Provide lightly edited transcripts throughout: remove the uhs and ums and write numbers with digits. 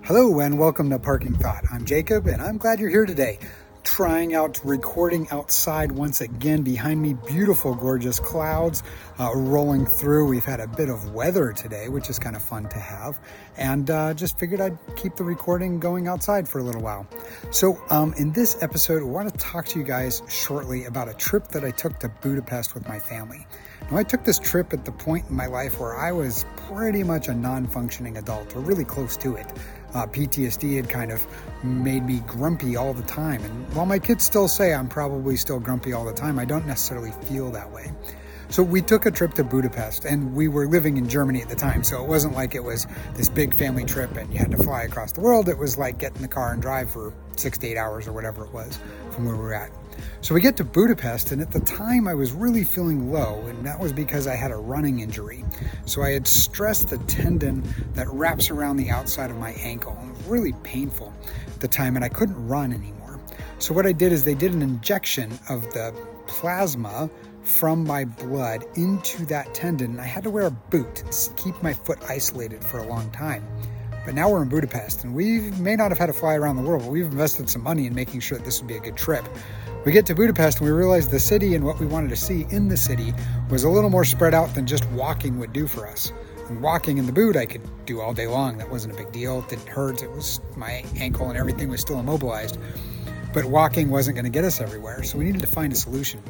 Hello and welcome to Parking Thought. I'm Jacob and I'm glad you're here today. Trying out recording outside once again. Behind me, beautiful, gorgeous clouds rolling through. We've had a bit of weather today, which is kind of fun to have. And just figured I'd keep the recording going outside for a little while. So in this episode, I want to talk to you guys shortly about a trip that I took to Budapest with my family. Now, I took this trip at the point in my life where I was pretty much a non-functioning adult, or really close to it. PTSD had kind of made me grumpy all the time. And while my kids still say I'm probably still grumpy all the time, I don't necessarily feel that way. So we took a trip to Budapest, and we were living in Germany at the time. So it wasn't like it was this big family trip and you had to fly across the world. It was like get in the car and drive for 6 to 8 hours or whatever it was from where we were at. So we get to Budapest, and at the time I was really feeling low, and that was because I had a running injury. So I had stressed the tendon that wraps around the outside of my ankle, and it was really painful at the time, and I couldn't run anymore. So what I did is they did an injection of the plasma from my blood into that tendon, and I had to wear a boot to keep my foot isolated for a long time. But now we're in Budapest, and we may not have had to fly around the world, but we've invested some money in making sure that this would be a good trip. We get to Budapest and we realize the city and what we wanted to see in the city was a little more spread out than just walking would do for us. And walking in the boot I could do all day long. That wasn't a big deal. It didn't hurt. It was my ankle and everything was still immobilized. But walking wasn't going to get us everywhere, so we needed to find a solution.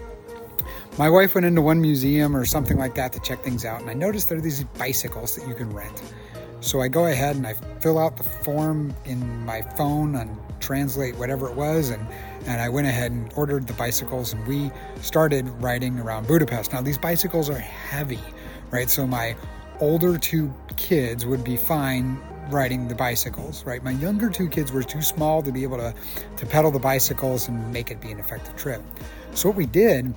My wife went into one museum or something like that to check things out, and I noticed there are these bicycles that you can rent. So I go ahead and I fill out the form in my phone and translate whatever it was, and I went ahead and ordered the bicycles, and we started riding around Budapest. Now these bicycles are heavy, right? So my older two kids would be fine riding the bicycles, right? My younger two kids were too small to be able to pedal the bicycles and make it be an effective trip. So what we did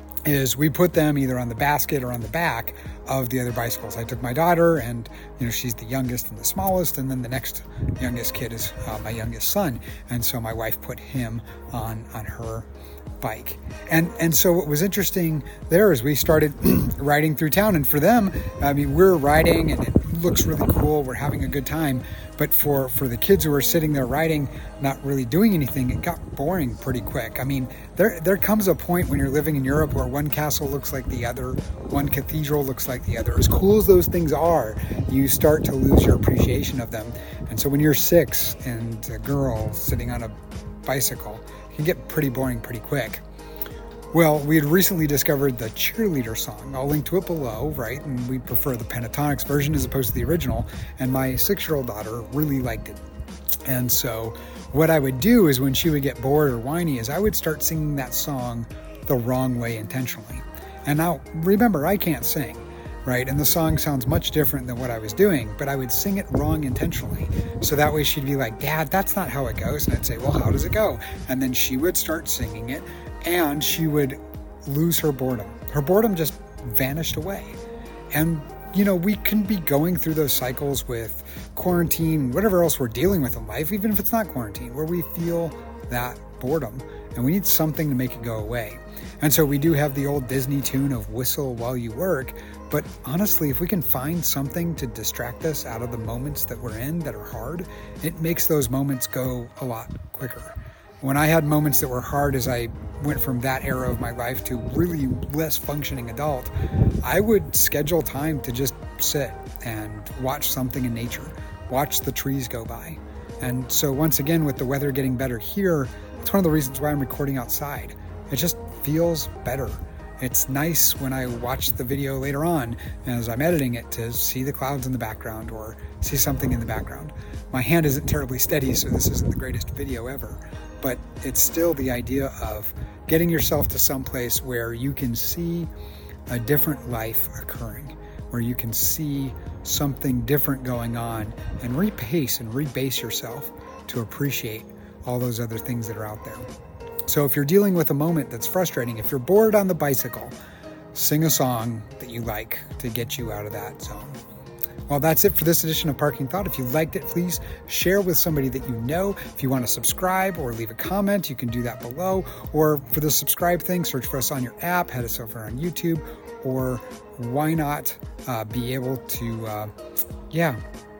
is we put them either on the basket or on the back of the other bicycles. I took my daughter, and she's the youngest and the smallest, and then the next youngest kid is my youngest son, and so my wife put him on her bike. And so what was interesting there is we started riding through town, and for them, I mean, we're riding and it looks really cool, we're having a good time, but for the kids who were sitting there riding, not really doing anything, it got boring pretty quick. I mean, there comes a point when you're living in Europe where one castle looks like the other, one cathedral looks like the other. As cool as those things are, you start to lose your appreciation of them. And so when you're 6 and a girl sitting on a bicycle, it can get pretty boring pretty quick. Well, we had recently discovered the Cheerleader song. I'll link to it below, right? And we prefer the Pentatonix version as opposed to the original. And my 6-year-old daughter really liked it. And so what I would do is when she would get bored or whiny is I would start singing that song the wrong way intentionally. And now, remember, I can't sing, right? And the song sounds much different than what I was doing, but I would sing it wrong intentionally. So that way she'd be like, "Dad, that's not how it goes." And I'd say, "Well, how does it go?" And then she would start singing it, and she would lose her boredom. Her boredom just vanished away. And, we can be going through those cycles with quarantine, whatever else we're dealing with in life, even if it's not quarantine, where we feel that boredom, and we need something to make it go away. And so we do have the old Disney tune of whistle while you work, but honestly, if we can find something to distract us out of the moments that we're in that are hard, it makes those moments go a lot quicker. When I had moments that were hard as I went from that era of my life to really less functioning adult, I would schedule time to just sit and watch something in nature, watch the trees go by. And so once again, with the weather getting better here, it's one of the reasons why I'm recording outside. It just feels better. It's nice when I watch the video later on as I'm editing it to see the clouds in the background or see something in the background. My hand isn't terribly steady, so this isn't the greatest video ever, but it's still the idea of getting yourself to some place where you can see a different life occurring, where you can see something different going on and repace and rebase yourself to appreciate all those other things that are out there. So if you're dealing with a moment that's frustrating, if you're bored on the bicycle, sing a song that you like to get you out of that zone. Well, that's it for this edition of Parking Thought. If you liked it, please share with somebody that you know. If you want to subscribe or leave a comment, you can do that below. Or for the subscribe thing, search for us on your app, head us over on YouTube, or why not be able to,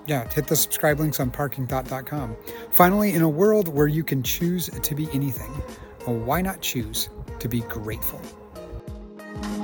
Yeah, hit the subscribe links on parkingthought.com. Finally, in a world where you can choose to be anything, why not choose to be grateful?